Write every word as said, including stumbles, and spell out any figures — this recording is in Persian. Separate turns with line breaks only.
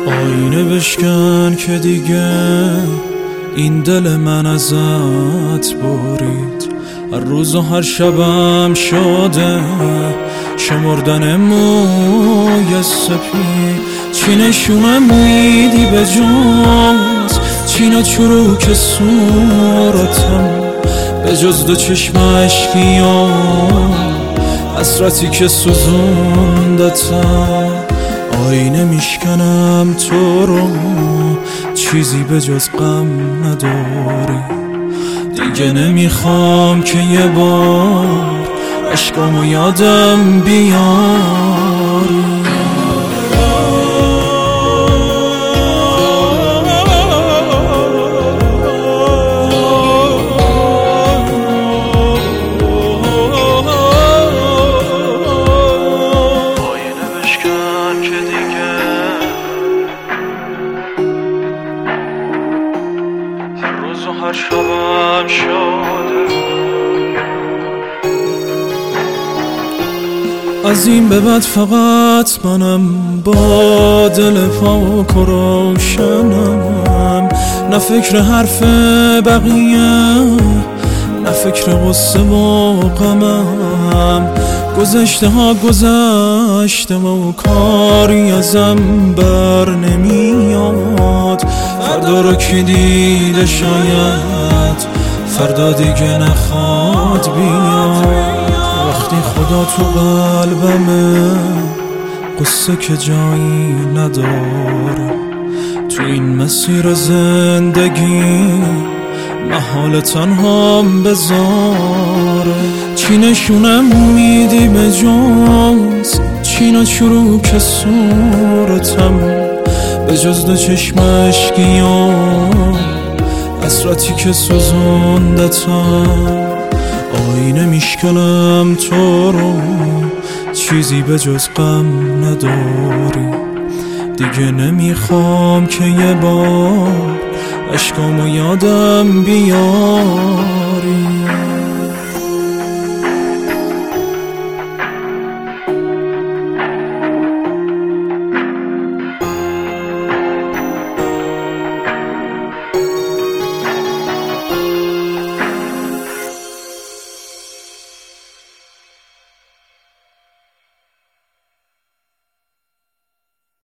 آینه بشکن که دیگه این دل من ازت برید. هر روز و هر شبم شده شمردن موی سپید. چی نشونه میدی به جز چی چروک صورتم، به جز دو چشم اشکیام حسرتی که سوزوندتم. آینه میشکنم تو رو چیزی به جز غم نداری. دیگه نمیخوام که یه بار عشقامو یادم بیاری. هر شبم شده از این به بعد فقط منم با دل پاک و روشنم. نه فکر حرف بقیه نه فکر غصه و غمم. گذشته ها گذشته و کاری ازم بر نمیاد. فردا رو کی دیده شاید فردا دیگه نخواد بیاد. وقتی خدا تو قلبمه قصه که جایی نداره. تو این مسیر زندگی محال تنهام بذاره. چی نشونم میدی به جز چی چروک صورتم، به جز دو چشم اشکیام حسرتی که سوزوندتم. آینه میشکنم تو رو چیزی به جز غم نداری. دیگه نمیخوام که یه بار عشقامو یادم بیاد.